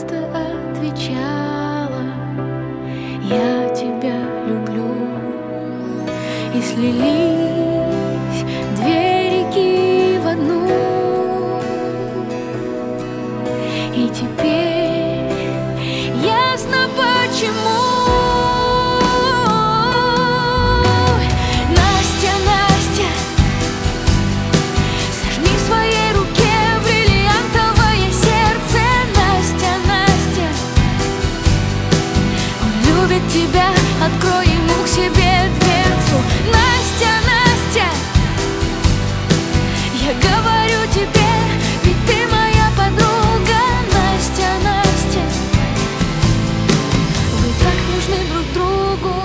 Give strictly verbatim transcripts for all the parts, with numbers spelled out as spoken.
просто отвечала: я тебя люблю. И слились две реки в одну, и теперь ясно почему. Настя, Настя, сожми в своей руке бриллиантовое сердце. Настя, Настя, он любит тебя, открой ему к себе дверцу. Настя, Настя, я говорю тебе, ведь ты моя подруга. Настя, Настя, вы так нужны друг другу.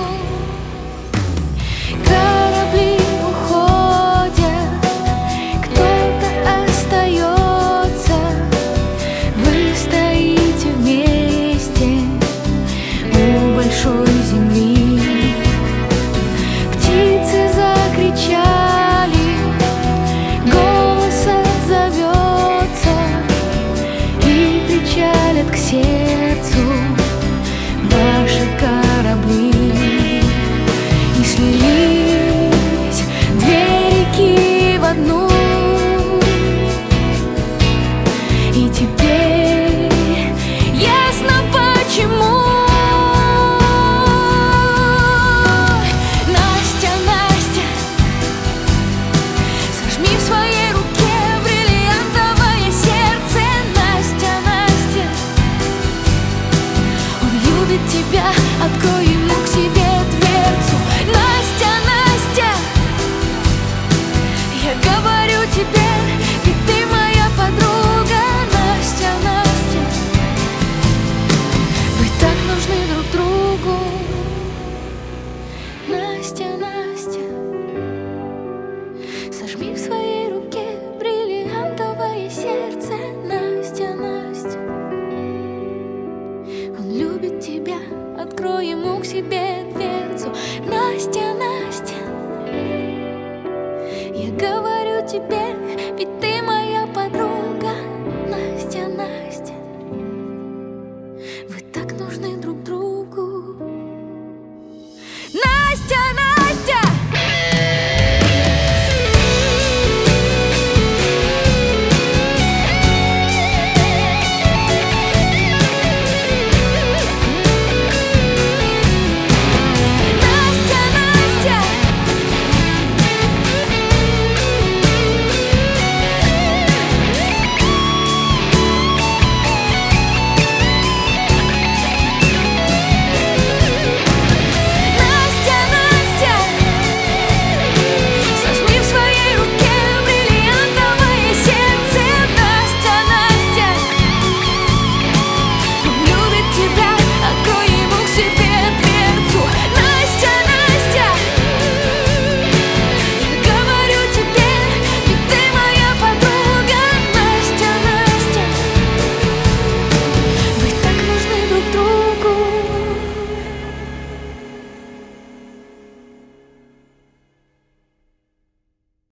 Корабли уходят, кто-то остается. Вы стоите вместе у большой земли. Птицы закричали, голос отзовется, и причалят к сердцу ваши корабли. И слились две реки в одну, и теперь ясно почему. Настя, Настя, сожми в своей руке бриллиантовое сердце. Настя, Настя, он любит тебя, открой ему к себе дверцу. Настя, Настя, я говорю тебе, ведь ты моя подруга. Настя, Настя, вы так нужны друг другу. Настя, Настя, сожми в своей руке бриллиантовое сердце. Настя, Настя, он любит тебя, открой ему к себе дверцу. Настя, Настя, я говорю тебе, ведь ты моя подруга. Настя, Настя, вы так нужны друг